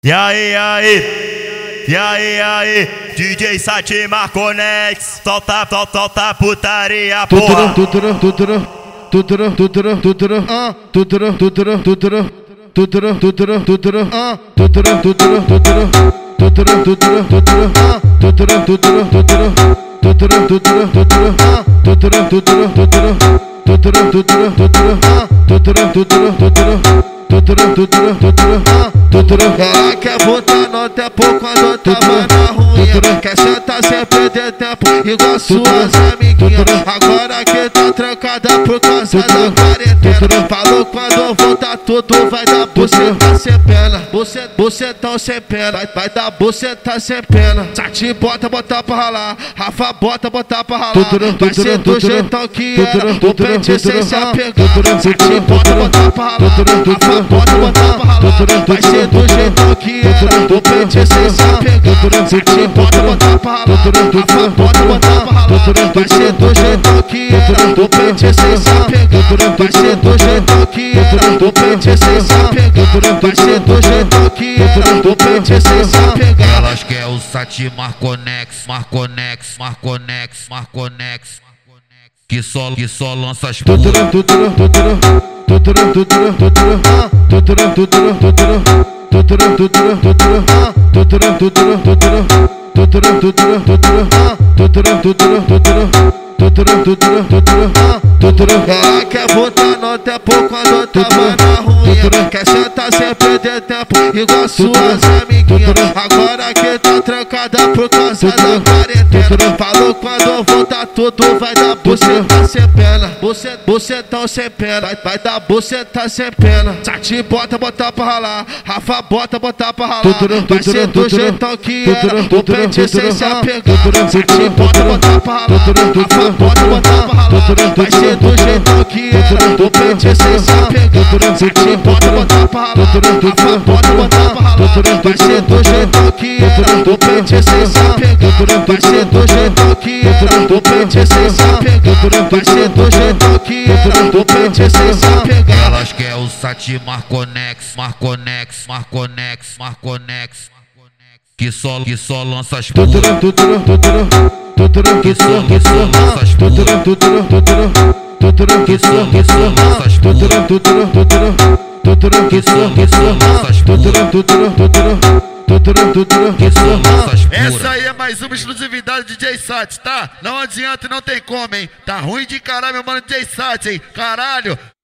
E aí, DJ Sati Marconex, solta putaria, porra. Ela quer botar no tempo quando tava na ruim. Quer sentar sem perder tempo igual suas amiguinhas. Agora que tá trancada por causa da quarentena. Falou quando voltar tudo vai dar buceta sem pena. Bucetão sem pena, vai dar buceta sem pena. Sati bota pra ralar, Rafa bota pra ralar. Vai ser do jeitão que era, o pente sem se apegar. Sati bota pra ralar, Rafa bota pra ralar. Vai ser do jeitão que era, o pente sem se apegar. Sati bota pra ralar, Rafa bota pra ralar. Vai ser do jeitão que era, o pente sem se apegar. Vai ser do jeitão que era, o pente sem se apegar. Vai ser do jeitão que era, o pente sem se apegar. Elas quer o Sati Marconex, que só lança as putas. Ela quer botar no tempo quando tava na ruim. Quer sentar sem perder tempo igual suas amiguinhas. Agora que tá trancada por causa da quarentena. Falou quando voltar tudo vai dar buceta sem pena. Bucetão sem pena, vai dar buceta sem pena. Sati bota pra ralar, Rafa bota pra ralar. Vai ser do jeitão que era, o pente sem se apegar. Sati bota pra ralar, Rafa bota pra ralar. Vai ser do jeitão que era, o pente sem se apegar. Sati bota pra ralar, Rafa bota pra ralar. Vai ser do jeitão que era, o pente sem se apegar. Vai ser do jeitão que era, o pente sem se apegar. Vai ser do jeitão que era, o pente sem se apegar. Elas quer o Sati Marconex, que só lança as putas. Que só lança as putas. Que só lança as putas. Que só lança as putas. Essa aí é mais uma exclusividade de DJ Sati, tá? Não adianta e não tem como, hein? Tá ruim de caralho, meu mano DJ Sati, hein? Caralho!